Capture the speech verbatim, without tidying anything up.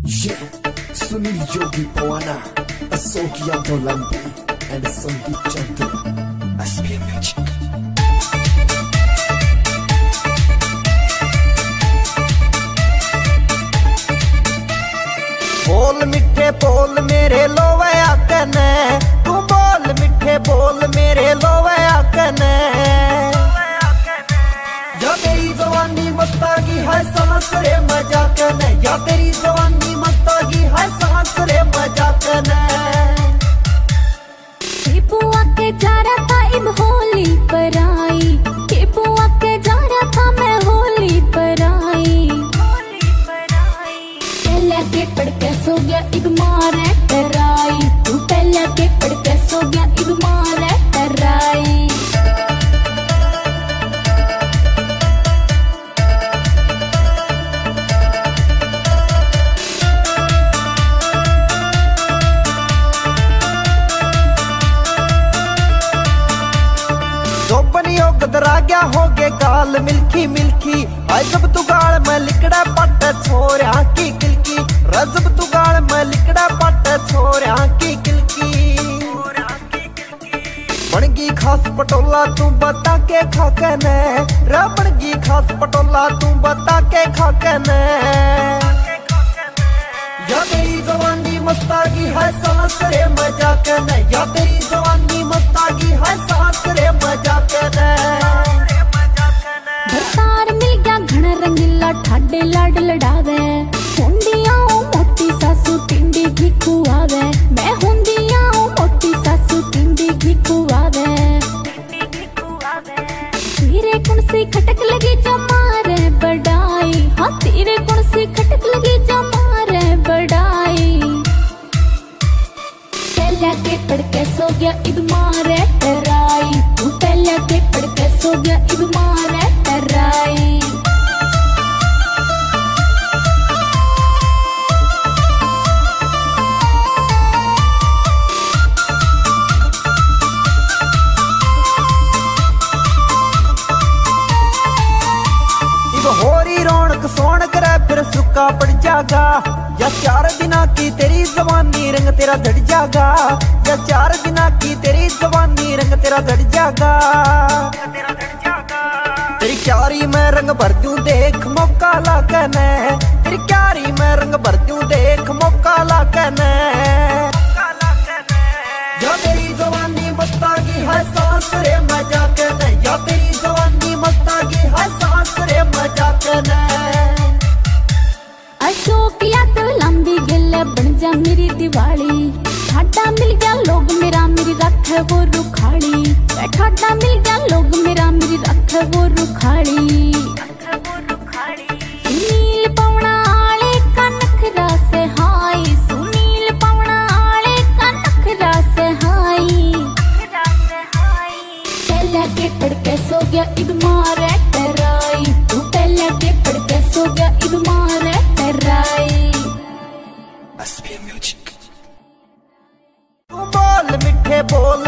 Yeah, Sunil Yogi Pawana, Asokia Dolambi, and Sandeep Chandra. S B M Music. बोल मिठे बोल मेरे Lowe आकने, तू बोल मिठे बोल मेरे लोवे आकने। या तेरी जवानी मस्तागी है सांस रे मजा कने, या तेरी जवानी मस्तागी है सांस रे मजा कने। के बुआ के जा रहा था इब होली पर आई, के बुआ के जा रहा था मैं होली पर आई। पहले के पड़ के सो गया इब मारे टराई, तू पहले के पड़ के सो गया इब मारे टराई। जोपनियों गदरा गया हो गे गाल मिल्की मिल्की, आई जब तू गाल में लिकड़ा पट छोरा की किलकी, रजब तू गाल में लिकड़ा पट छोरा की किलकी। बनगी खास पटोला तू बता के खाकने, रे बनगी खास पटोला तू बता के खाकने। या तेरी जवानी मस्तागी है सांस रे मजा कने, या तेरी जवानी मस्तागी है सांस रे मजा कने। भतार मिल गया घना रंगीला ठाडे लाड लड़ावे, हुंदियां मोटी सासू टिंडी घी खुआवे, मैं हुंदियां मोटी सासू टिंडी घी खुआवे। तेरे कुण सी खटक लगी जमारे बड़ाई, हाँ तेरे कुण सी खटक लगी जमारे बड़ाई। पहले के पड़ के सो गया इब मारे टराई, तू पहले के पड़ के सो गया इब मारे टराई। होरी रौनक सोन करे फिर सुक्का पड़ जागा, या चार दिना की तेरी जवानी रंग तेरा धड़ जागा, या चार दिना की तेरी जवानी रंग तेरा धड़ जागा। तेरी क्यारी में रंग भर दूं देख मौका लागने, तेरी क्यारी में रंग भर दूं देख मौका लागने। या तेरी जवानी मस्तागी है सांस रे मजा कने, या तेरी जवानी मस्तागी है सांस रे मजा कने। अशोक या तो लंबी गिल्ले बन जा मेरी दिवाली, ठाडा मिल गया लोग मेरा मेरी रख है वो रुखाड़ी, ठाडा मिल गया लोग मेरा मेरी रख है वो रुखाड़ी। सुनील पवना आले का नखरा से हाई, सुनील पवना आले का नखरा से हाई। पहले के पड़ के सो गया इब मारे टराई, तू पहले के पड़ के सो गया इब मारे टराई। S B M Music. तू बोल मिठे बोल